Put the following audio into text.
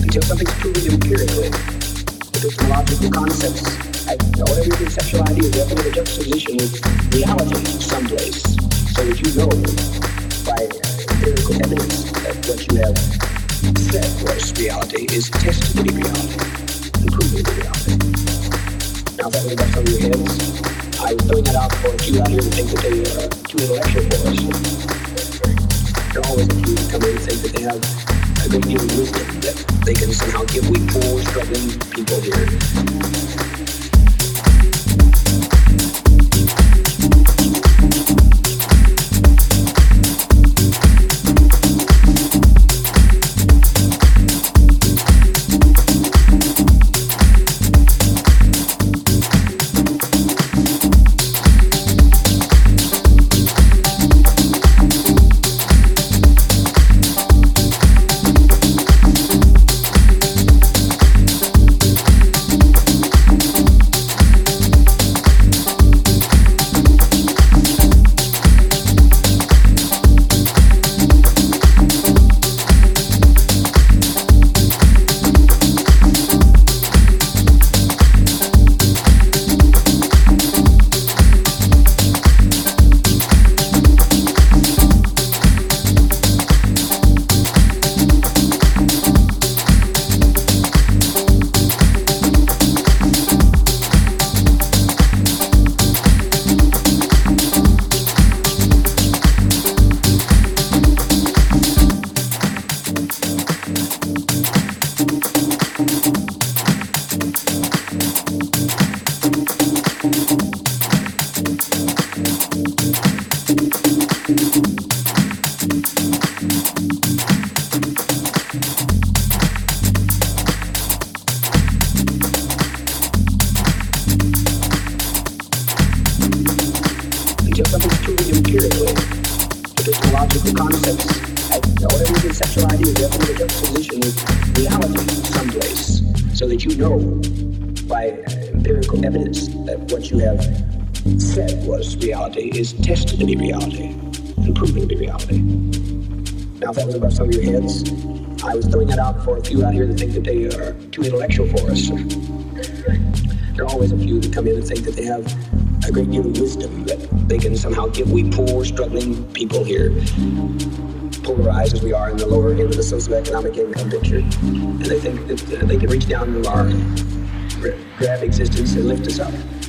until something's proven empirically. Epistemological concepts, whatever your conceptual ideas, you have to make a juxtaposition with reality someplace, so that you know by empirical evidence that what you have said was reality is tested to be reality and proven to be reality. Now that was about some of your heads. I was throwing that out for a few out here who think that they are too intellectual for us. There are always a few who come in and think that they have a great deal of wisdom that they can somehow give we poor, struggling people here. Something's proven empirically. Epistemological concepts, whatever your conceptual ideas, you have to make a juxtaposition with reality someplace, so that you know by empirical evidence that what you have said was reality is tested to be reality and proven to be reality. Now, if that was about some of your heads, I was throwing that out for a few out here that think that they are too intellectual for us. There are always a few that come in and think that they have a great deal of wisdom that they can somehow give we poor, struggling people here, polarized as we are in the lower end of the socioeconomic income picture. And they think that they can reach down to our grab existence and lift us up.